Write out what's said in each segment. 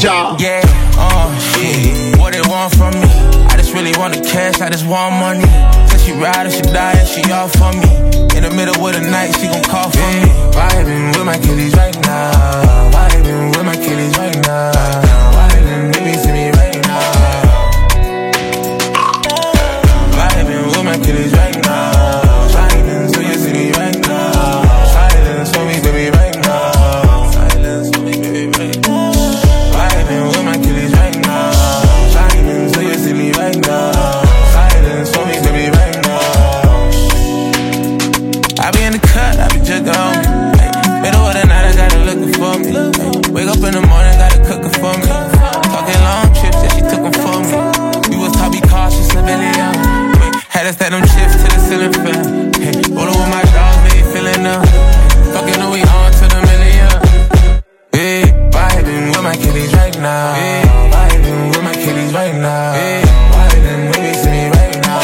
Jah. Yeah, shit. What they want from me? I just really want the cash, I just want money. Since she ride and she die and she all for me. In the middle of the night, she gon' call for me. Vibing with my kitties right now. Vibing with my kitties right now. Vibing, baby, see me right now. Vibing with my kitties right now. Vibing, so you see me right now. Silence for me, baby, right now. Silence for me, baby, right now. Vibing with my kitties right now. Vibing, so you see me right now. Silence for me, baby, right now. I be in the cut, I be jugging on me. Ay, middle of the night, I got her looking for me. Ay, wake up in the morning, got her cooking for me. Talking long trips, yeah, she took them for me. We was taught be cautious, living young. Had to stack them chips to the ceiling fan. Hey, rollin' with my dogs, they ain't feeling up. Fucking know we on to the million. Hey, vibing with my kitties right now. Hey, vibing with my kitties right now. Hey, vibing with me, see me right now.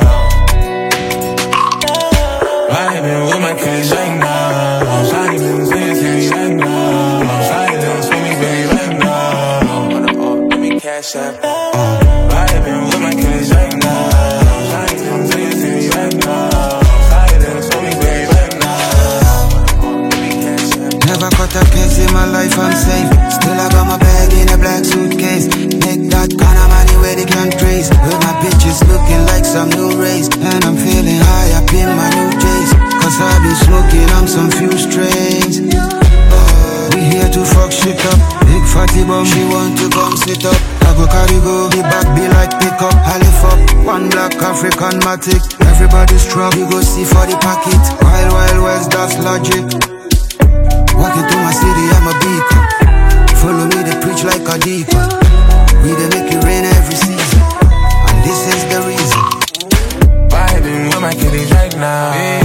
Vibing with my kitties right now. Vibing, see me right now. Silence with me, baby, right now. Let me cash up. Vibing with my kitties right now. Never cut a case in my life, I'm safe. Still I got my bag in a black suitcase. Make that kind of money where they can't trace. With my bitches looking like some new race. And I'm feeling high up in my new J's. Cause I've been smoking on some few strains. We here to fuck shit up. Big fatty bum, she want to come sit up. I go carry go, the back be like pickup. I lift up, one black African matic. Everybody strong, you go see for the pocket. Wild West, that's logic. Walking through my city, I'm a beacon. Follow me, they preach like a deacon. We they make it rain every season, and this is the reason. Vibing with my kitties right now.